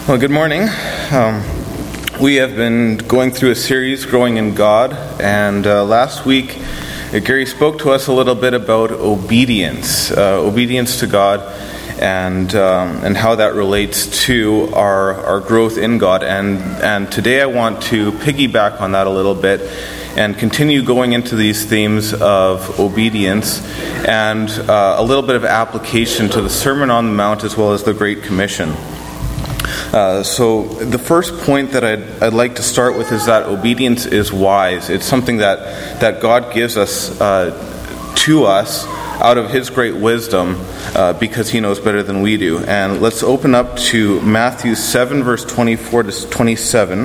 Well, good morning. We have been going through a series, Growing in God, and last week Gary spoke to us a little bit about obedience to God, and how that relates to our growth in God. And today I want to piggyback on that a little bit and continue going into these themes of obedience and a little bit of application to the Sermon on the Mount as well as the Great Commission. So the first point that I'd like to start with is that obedience is wise. It's something that God gives us to us out of His great wisdom because He knows better than we do. And let's open up to Matthew 7, verse 24 to 27.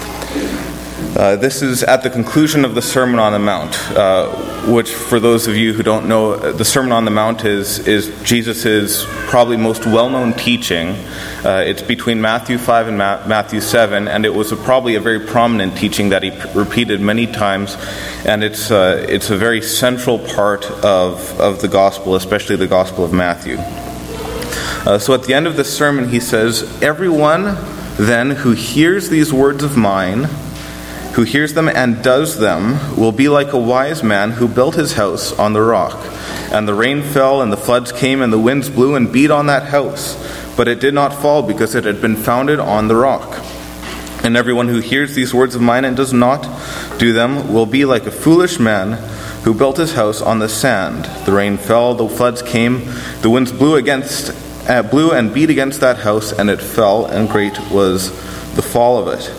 This is at the conclusion of the Sermon on the Mount, which, for those of you who don't know, the Sermon on the Mount is Jesus' probably most well-known teaching. It's between Matthew 5 and Matthew 7, and it was probably a very prominent teaching that He repeated many times, and it's a very central part of the Gospel, especially the Gospel of Matthew. So at the end of the sermon, He says, "Everyone then who hears these words of mine, who hears them and does them, will be like a wise man who built his house on the rock. And the rain fell, and the floods came, and the winds blew and beat on that house. But it did not fall, because it had been founded on the rock. And everyone who hears these words of mine and does not do them will be like a foolish man who built his house on the sand. The rain fell, the floods came, the winds blew and beat against that house, and it fell, and great was the fall of it."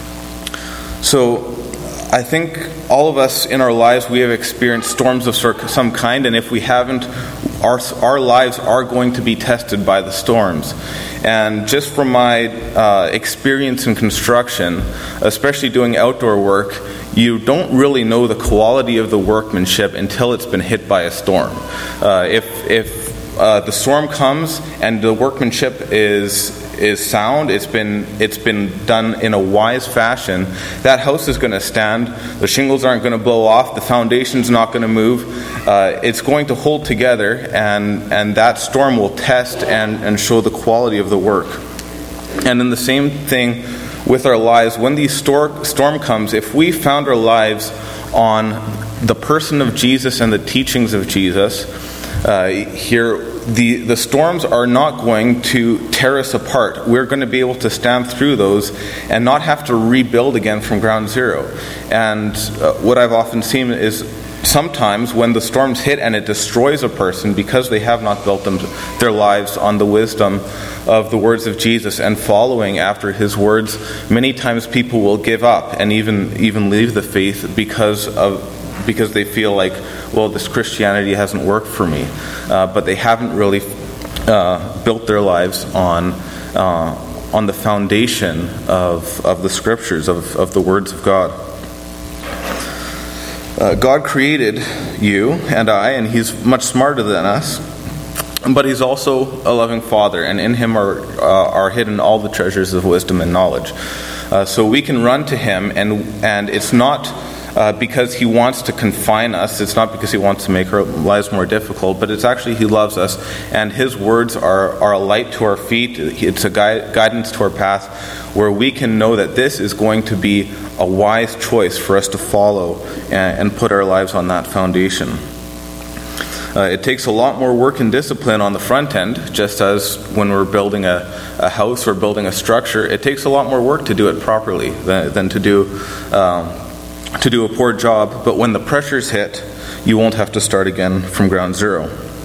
So I think all of us in our lives, we have experienced storms of some kind, and if we haven't, our lives are going to be tested by the storms. And just from my experience in construction, especially doing outdoor work, you don't really know the quality of the workmanship until it's been hit by a storm. If the storm comes and the workmanship is sound, it's been done in a wise fashion, that house is going to stand, the shingles aren't going to blow off, the foundation's not going to move, it's going to hold together, and that storm will test and show the quality of the work. And in the same thing with our lives, when the storm comes, if we found our lives on the person of Jesus and the teachings of Jesus, the storms are not going to tear us apart. We're going to be able to stand through those and not have to rebuild again from ground zero. And what I've often seen is sometimes when the storms hit and it destroys a person because they have not built their lives on the wisdom of the words of Jesus and following after His words, many times people will give up and even leave the faith because they feel like, well, this Christianity hasn't worked for me. But they haven't really built their lives on the foundation of the Scriptures, of the words of God. God created you and I, and He's much smarter than us, but He's also a loving Father, and in Him are hidden all the treasures of wisdom and knowledge. So we can run to Him, and it's not because He wants to confine us. It's not because He wants to make our lives more difficult, but it's actually He loves us, and His words are a light to our feet. It's a guidance to our path, where we can know that this is going to be a wise choice for us to follow and put our lives on that foundation. It takes a lot more work and discipline on the front end, just as when we're building a house or building a structure. It takes a lot more work to do it properly than to do a poor job, but when the pressures hit, you won't have to start again from ground zero.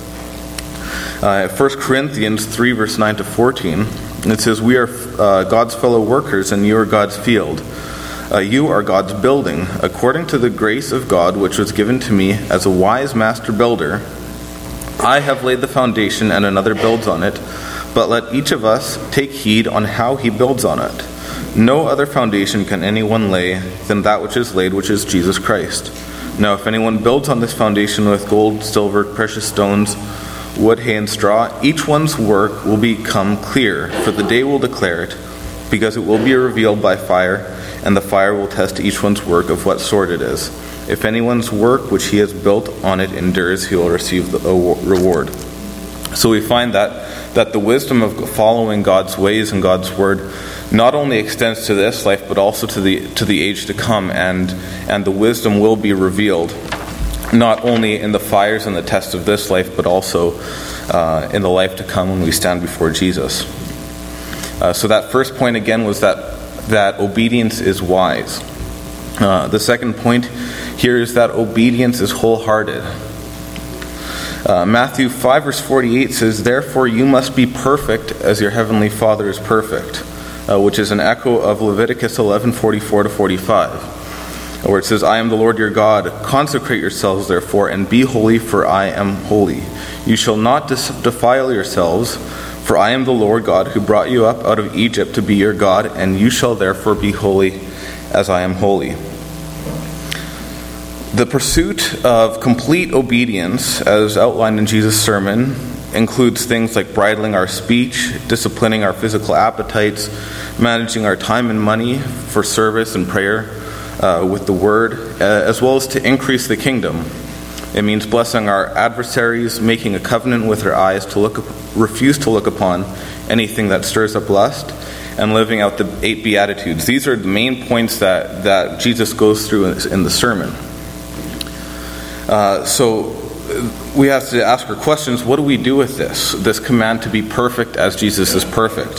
1 Corinthians 3, verse 9 to 14, it says, "We are God's fellow workers, and you are God's field. You are God's building, according to the grace of God which was given to me as a wise master builder. I have laid the foundation, and another builds on it, but let each of us take heed on how he builds on it. No other foundation can anyone lay than that which is laid, which is Jesus Christ. Now if anyone builds on this foundation with gold, silver, precious stones, wood, hay, and straw, each one's work will become clear, for the day will declare it, because it will be revealed by fire, and the fire will test each one's work of what sort it is. If anyone's work which he has built on it endures, he will receive a reward." So we find that that the wisdom of following God's ways and God's word not only extends to this life, but also to the age to come, and the wisdom will be revealed, not only in the fires and the tests of this life, but also in the life to come when we stand before Jesus. So that first point again was that obedience is wise. The second point here is that obedience is wholehearted. Matthew 5 verse 48 says, "Therefore you must be perfect as your heavenly Father is perfect," which is an echo of Leviticus 11:44-45, where it says, "I am the Lord your God. Consecrate yourselves therefore, and be holy, for I am holy. You shall not defile yourselves, for I am the Lord God who brought you up out of Egypt to be your God, and you shall therefore be holy as I am holy." The pursuit of complete obedience, as outlined in Jesus' sermon, includes things like bridling our speech, disciplining our physical appetites, managing our time and money for service and prayer with the Word, as well as to increase the kingdom. It means blessing our adversaries, making a covenant with our eyes to refuse to look upon anything that stirs up lust, and living out the 8 Beatitudes. These are the main points that Jesus goes through in the sermon. So we have to ask our questions: what do we do with this command to be perfect as Jesus is perfect?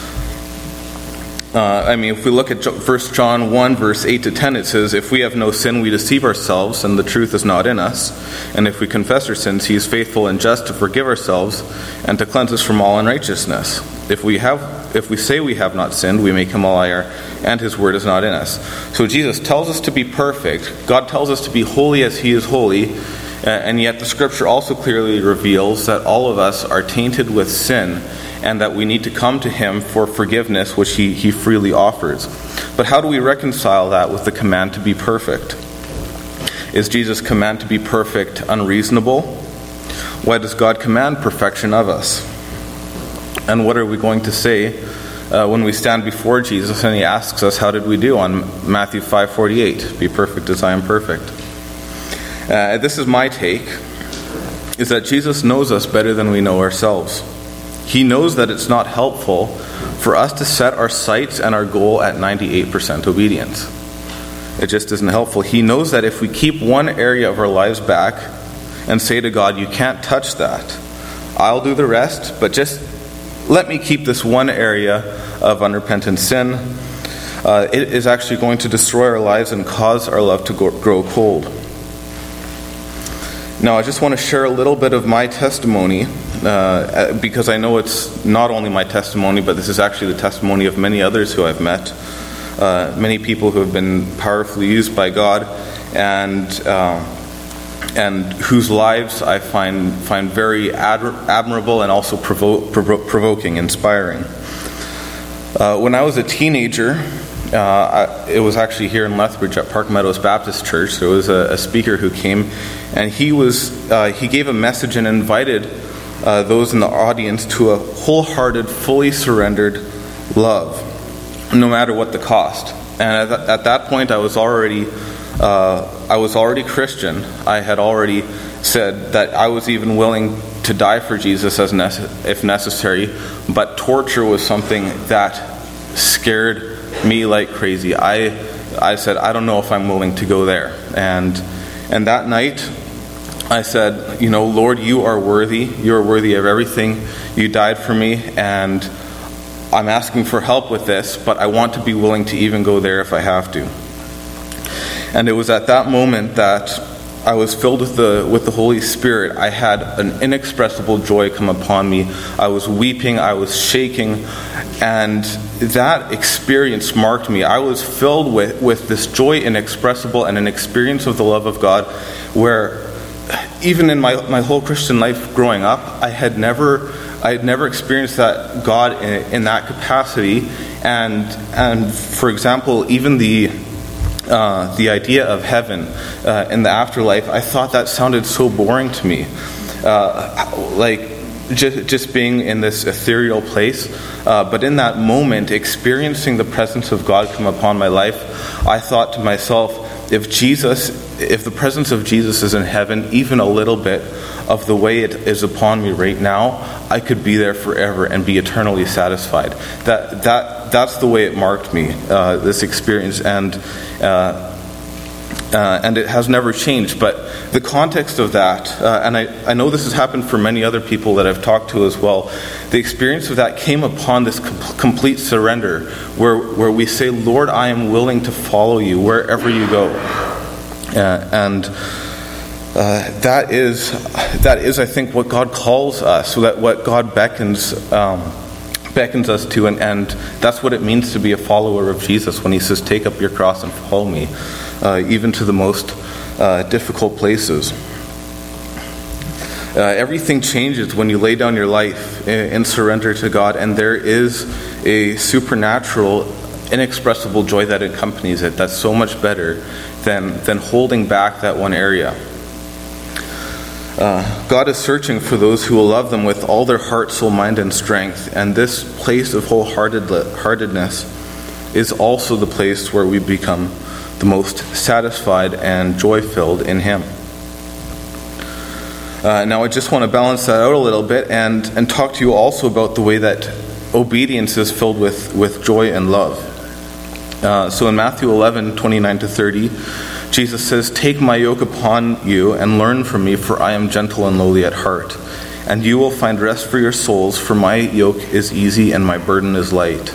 If we look at 1 John 1 verse 8-10, it says, "If we have no sin, we deceive ourselves, and the truth is not in us. And if we confess our sins, he is faithful and just to forgive ourselves and to cleanse us from all unrighteousness. If we say we have not sinned, we make him a liar, and his word is not in us." So Jesus tells us to be perfect. God tells us to be holy as he is holy. And yet the scripture also clearly reveals that all of us are tainted with sin, and that we need to come to him for forgiveness, which he freely offers. But how do we reconcile that with the command to be perfect? Is Jesus' command to be perfect unreasonable? Why does God command perfection of us? And what are we going to say when we stand before Jesus and he asks us, how did we do on Matthew 5:48? Be perfect as I am perfect. This is my take, is that Jesus knows us better than we know ourselves. He knows that it's not helpful for us to set our sights and our goal at 98% obedience. It just isn't helpful. He knows that if we keep one area of our lives back and say to God, "You can't touch that. I'll do the rest, but just let me keep this one area of unrepentant sin," it is actually going to destroy our lives and cause our love to grow cold. Now, I just want to share a little bit of my testimony, because I know it's not only my testimony, but this is actually the testimony of many others who I've met, many people who have been powerfully used by God, and whose lives I find very admirable and also provoking, inspiring. When I was a teenager, it was actually here in Lethbridge at Park Meadows Baptist Church. There was a speaker who came, and he gave a message and invited those in the audience to a wholehearted, fully surrendered love, no matter what the cost. And at that point, I was already Christian. I had already said that I was even willing to die for Jesus if necessary, but torture was something that scared me like crazy. I said, I don't know if I'm willing to go there. And that night, I said, Lord, you are worthy. You are worthy of everything. You died for me, and I'm asking for help with this, but I want to be willing to even go there if I have to. And it was at that moment that I was filled with the Holy Spirit. I had an inexpressible joy come upon me. I was weeping. I was shaking. And that experience marked me. I was filled with this joy inexpressible and an experience of the love of God, where even in my whole Christian life growing up, I had never experienced that God in that capacity. And for example, even the idea of heaven in the afterlife, I thought that sounded so boring to me. Like just being in this ethereal place. But in that moment, experiencing the presence of God come upon my life, I thought to myself, if the presence of Jesus is in heaven, even a little bit of the way it is upon me right now, I could be there forever and be eternally satisfied. That's the way it marked me, this experience, and it has never changed. But the context of that, and I know this has happened for many other people that I've talked to as well, the experience of that came upon this complete surrender, where we say, Lord, I am willing to follow you wherever you go. That is, I think, what God calls us, so that what God beckons us to, and that's what it means to be a follower of Jesus when he says, take up your cross and follow me, even to the most difficult places. Everything changes when you lay down your life in surrender to God, and there is a supernatural, inexpressible joy that accompanies it that's so much better than holding back that one area. God is searching for those who will love them with all their heart, soul, mind, and strength, and this place of wholeheartedness is also the place where we become the most satisfied and joy-filled in him. Now I just want to balance that out a little bit and talk to you also about the way that obedience is filled with joy and love. So in Matthew 11:29-30, Jesus says, take my yoke upon you and learn from me, for I am gentle and lowly at heart, and you will find rest for your souls, for my yoke is easy and my burden is light.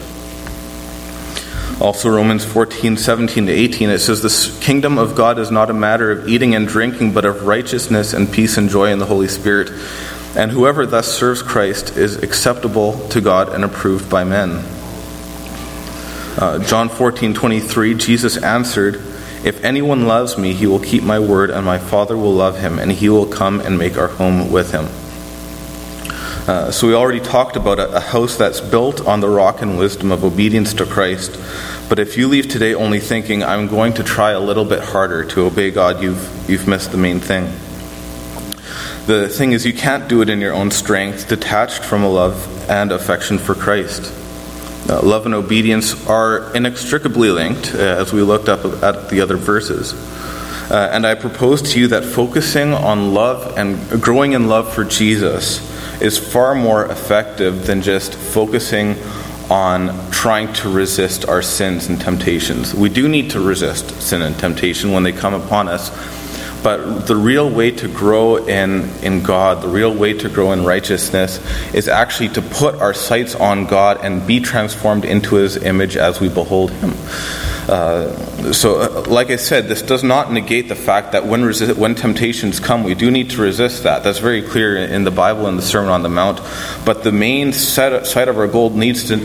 Also Romans 14:17-18, it says, the kingdom of God is not a matter of eating and drinking, but of righteousness and peace and joy in the Holy Spirit. And whoever thus serves Christ is acceptable to God and approved by men. John 14:23, Jesus answered, if anyone loves me, he will keep my word, and my Father will love him, and he will come and make our home with him. So we already talked about a house that's built on the rock and wisdom of obedience to Christ. But if you leave today only thinking, I'm going to try a little bit harder to obey God, you've missed the main thing. The thing is, you can't do it in your own strength, detached from a love and affection for Christ. Love and obedience are inextricably linked, as we looked up at the other verses. And I propose to you that focusing on love and growing in love for Jesus is far more effective than just focusing on trying to resist our sins and temptations. We do need to resist sin and temptation when they come upon us, but the real way to grow in God, the real way to grow in righteousness, is actually to put our sights on God and be transformed into his image as we behold him. So, like I said, this does not negate the fact that when temptations come, we do need to resist that. That's very clear in the Bible and the Sermon on the Mount. But the main sight of our goal needs to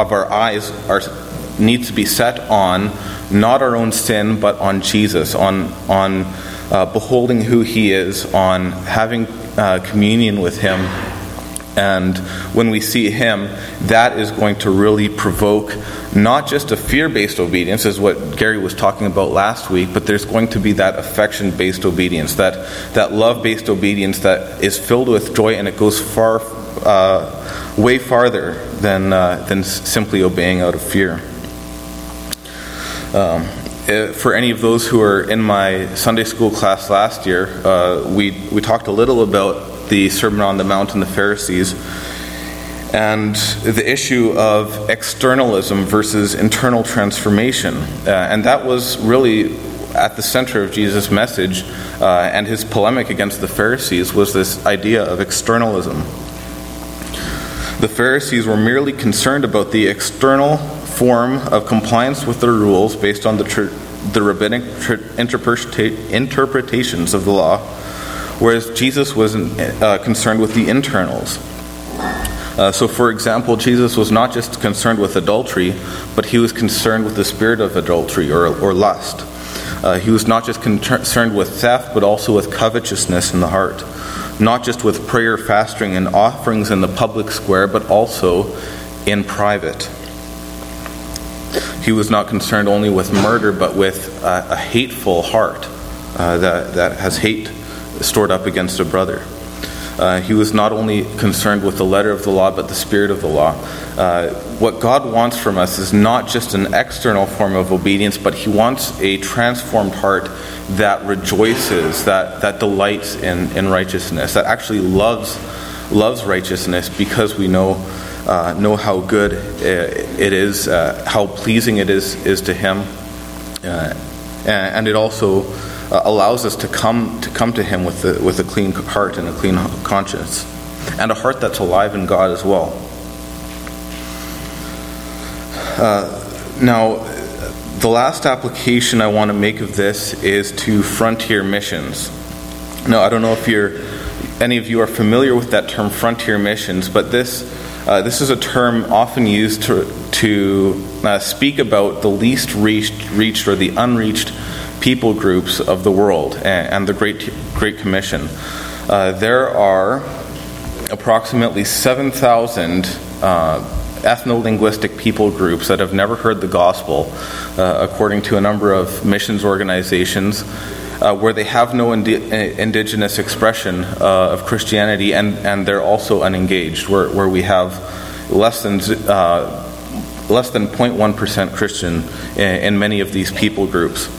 be set on not our own sin, but on Jesus, on beholding who he is, on having communion with him. And when we see him, that is going to really provoke not just a fear-based obedience, as what Gary was talking about last week, but there's going to be that affection-based obedience, that love-based obedience that is filled with joy, and it goes way farther than simply obeying out of fear. For any of those who were in my Sunday school class last year, we talked a little about the Sermon on the Mount and the Pharisees, and the issue of externalism versus internal transformation. And that was really at the center of Jesus' message, and his polemic against the Pharisees was this idea of externalism. The Pharisees were merely concerned about the external form of compliance with their rules based on the rabbinic interpretations of the law, whereas Jesus was concerned with the internals. So, for example, Jesus was not just concerned with adultery, but he was concerned with the spirit of adultery or lust. He was not just concerned with theft, but also with covetousness in the heart. Not just with prayer, fasting, and offerings in the public square, but also in private. He was not concerned only with murder, but with a hateful heart that has hate stored up against a brother. He was not only concerned with the letter of the law, but the spirit of the law. What God wants from us is not just an external form of obedience, but He wants a transformed heart that rejoices, that delights in righteousness, that actually loves righteousness, because we know how good it is, how pleasing it is to Him, and it also allows us to come to Him with a clean heart and a clean conscience, and a heart that's alive in God as well. Now, the last application I want to make of this is to frontier missions. Now, I don't know if any of you are familiar with that term, frontier missions, but this is a term often used to speak about the least reached or the unreached people groups of the world and the Great Commission. There are approximately 7,000 ethno-linguistic people groups that have never heard the gospel, according to a number of missions organizations, where they have no indigenous expression of Christianity, and they're also unengaged, where we have less than 0.1% Christian in many of these people groups.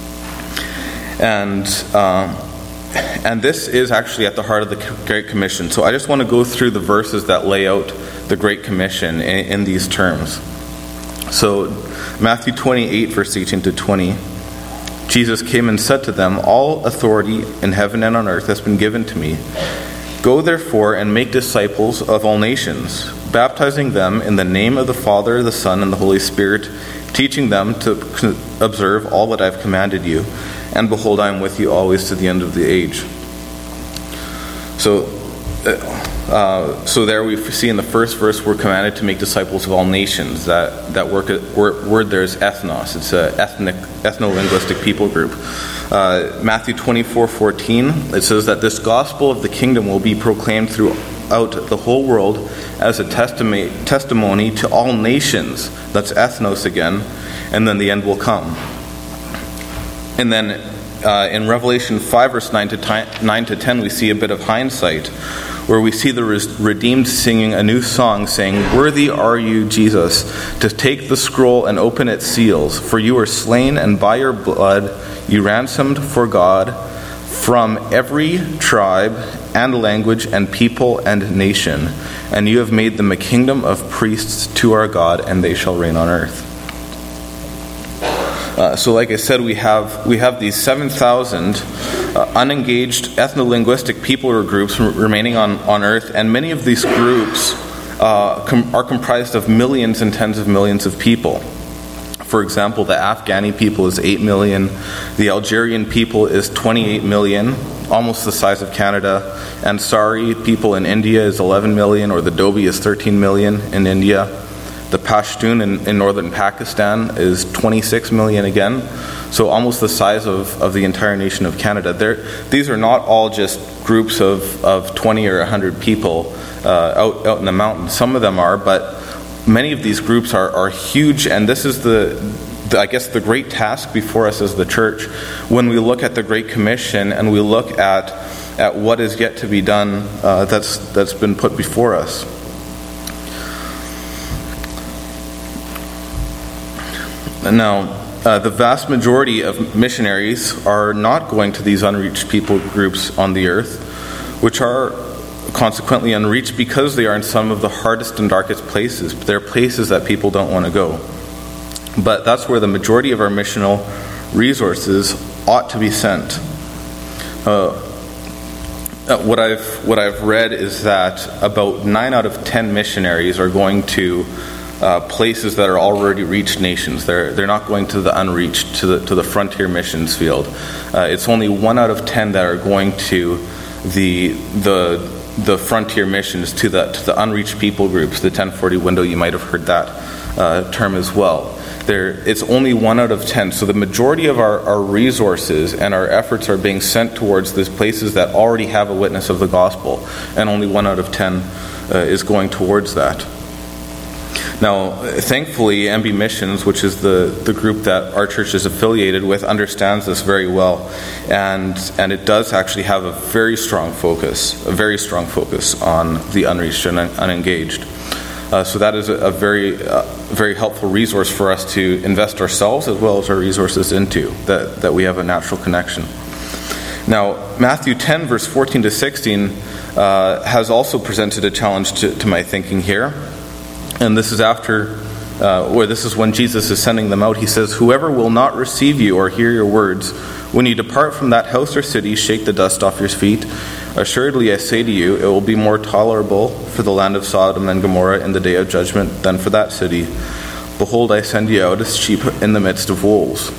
And this is actually at the heart of the Great Commission. So I just want to go through the verses that lay out the Great Commission in these terms. So Matthew 28, verse 18 to 20. Jesus came and said to them, "All authority in heaven and on earth has been given to me. Go therefore and make disciples of all nations, baptizing them in the name of the Father, the Son, and the Holy Spirit, teaching them to observe all that I have commanded you. And behold, I am with you always to the end of the age." So there we see in the first verse, we're commanded to make disciples of all nations. That word there is ethnos. It's an ethno-linguistic people group. Matthew 24:14, it says that this gospel of the kingdom will be proclaimed throughout the whole world as a testimony to all nations. That's ethnos again, and then the end will come. And then in Revelation 5, verse 9 to 10, we see a bit of hindsight, where we see the redeemed singing a new song, saying, "Worthy are you, Jesus, to take the scroll and open its seals. For you were slain, and by your blood you ransomed for God from every tribe and language and people and nation. And you have made them a kingdom of priests to our God, and they shall reign on earth." So like I said, we have these 7,000 unengaged ethno-linguistic people or groups remaining on earth, and many of these groups are comprised of millions and tens of millions of people. For example, the Afghani people is 8 million, the Algerian people is 28 million, almost the size of Canada, and Sari people in India is 11 million, or the Dobi is 13 million in India. The Pashtun in northern Pakistan is 26 million again, so almost the size of the entire nation of Canada. These are not all just groups of 20 or 100 people out in the mountains. Some of them are, but many of these groups are huge, and this is I guess the great task before us as the church when we look at the Great Commission and we look at what is yet to be done that's been put before us. Now, the vast majority of missionaries are not going to these unreached people groups on the earth, which are consequently unreached because they are in some of the hardest and darkest places. They're places that people don't want to go. But that's where the majority of our missional resources ought to be sent. What I've read is that about 9 out of 10 missionaries are going to places that are already reached nations. They're not going to the unreached, to the frontier missions field. It's only 1 out of 10 that are going to the frontier missions, to the unreached people groups, the 1040 window. You might have heard that term as well. It's only 1 out of 10. So the majority of our resources and our efforts are being sent towards these places that already have a witness of the gospel, and only 1 out of 10 is going towards that. Now, thankfully, MB Missions, which is the group that our church is affiliated with, understands this very well, and it does actually have a very strong focus on the unreached and unengaged. So that is a very helpful resource for us to invest ourselves as well as our resources into, that we have a natural connection. Now, Matthew 10, verse 14 to 16, has also presented a challenge to my thinking here. And this is this is when Jesus is sending them out. He says, "Whoever will not receive you or hear your words, when you depart from that house or city, shake the dust off your feet. Assuredly, I say to you, it will be more tolerable for the land of Sodom and Gomorrah in the day of judgment than for that city. Behold, I send you out as sheep in the midst of wolves."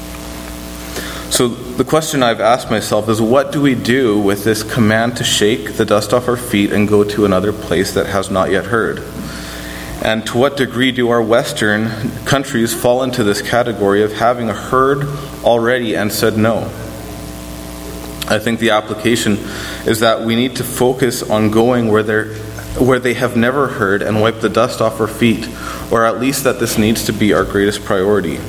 So the question I've asked myself is, what do we do with this command to shake the dust off our feet and go to another place that has not yet heard? And to what degree do our Western countries fall into this category of having heard already and said no? I think the application is that we need to focus on going where they have never heard and wipe the dust off our feet, or at least that this needs to be our greatest priority.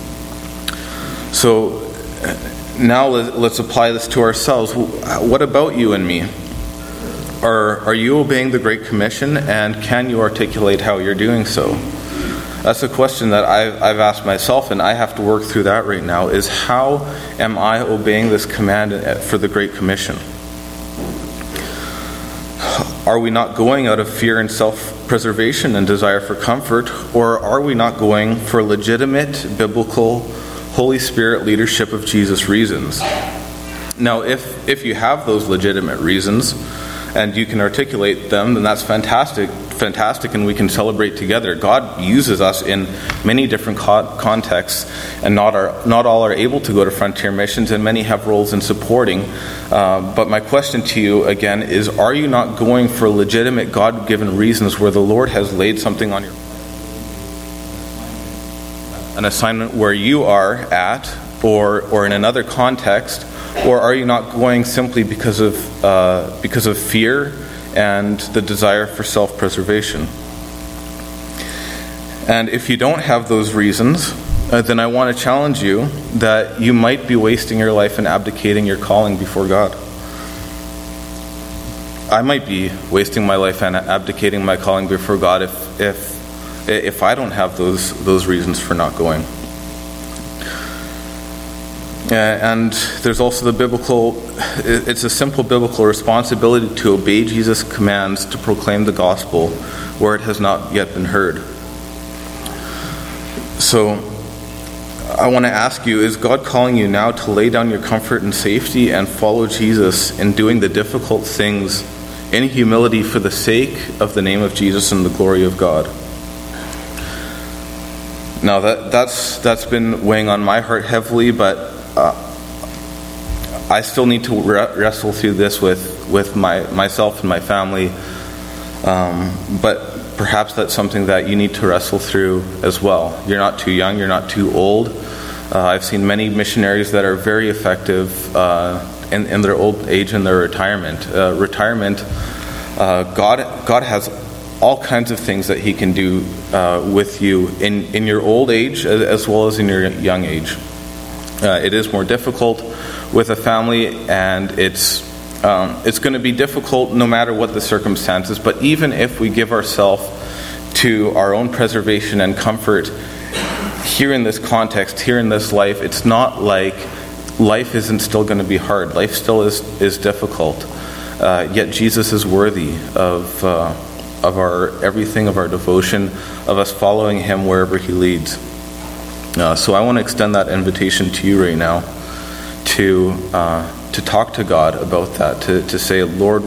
So now let's apply this to ourselves. What about you and me? Are you obeying the Great Commission, and can you articulate how you're doing so? That's a question that I've asked myself, and I have to work through that right now, is how am I obeying this command for the Great Commission? Are we not going out of fear and self-preservation and desire for comfort, or are we not going for legitimate, biblical, Holy Spirit leadership of Jesus reasons? Now, if you have those legitimate reasons, and you can articulate them, then that's fantastic, and we can celebrate together. God uses us in many different contexts, and not all are able to go to frontier missions, and many have roles in supporting. But my question to you again is, are you not going for legitimate God-given reasons where the Lord has laid something on your an assignment where you are at, or in another context? Or are you not going simply because of fear and the desire for self-preservation? And if you don't have those reasons, then I want to challenge you that you might be wasting your life and abdicating your calling before God. I might be wasting my life and abdicating my calling before God if I don't have those reasons for not going. And there's also it's a simple biblical responsibility to obey Jesus' commands to proclaim the gospel where it has not yet been heard. So I want to ask you, is God calling you now to lay down your comfort and safety and follow Jesus in doing the difficult things in humility for the sake of the name of Jesus and the glory of God? Now that's been weighing on my heart heavily, but I still need to wrestle through this with myself and my family. But perhaps that's something that you need to wrestle through as well. You're not too young, you're not too old. I've seen many missionaries that are very effective in their old age and their retirement. God has all kinds of things that He can do with you in your old age as well as in your young age. It is more difficult with a family, and it's going to be difficult no matter what the circumstances. But even if we give ourselves to our own preservation and comfort here in this context, here in this life, it's not like life isn't still going to be hard. Life still is difficult. Yet Jesus is worthy of our everything, of our devotion, of us following Him wherever He leads. So I want to extend that invitation to you right now to talk to God about that, to say, Lord,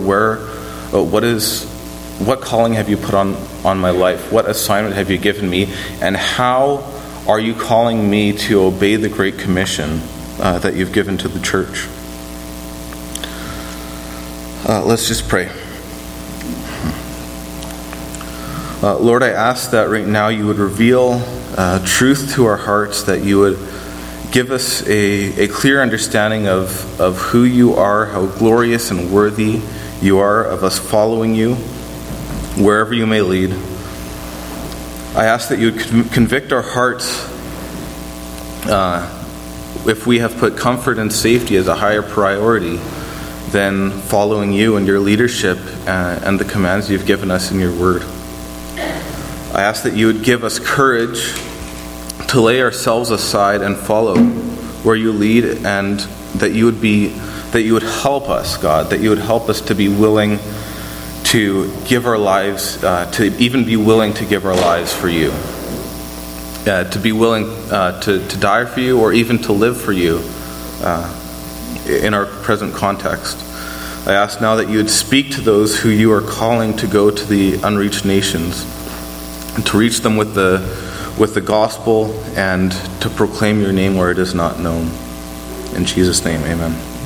what calling have you put on my life? What assignment have you given me? And how are you calling me to obey the Great Commission that you've given to the church? Let's just pray. Lord, I ask that right now you would reveal truth to our hearts, that you would give us a clear understanding of who you are, how glorious and worthy you are of us following you wherever you may lead. I ask that you would convict our hearts if we have put comfort and safety as a higher priority than following you and your leadership and the commands you've given us in your word. I ask that you would give us courage to lay ourselves aside and follow where you lead, and that you would help us, God, that you would help us to be willing to give our lives, to even be willing to give our lives for you, to be willing to die for you, or even to live for you in our present context. I ask now that you would speak to those who you are calling to go to the unreached nations, and to reach them with the gospel, and to proclaim your name where it is not known. In Jesus' name, amen.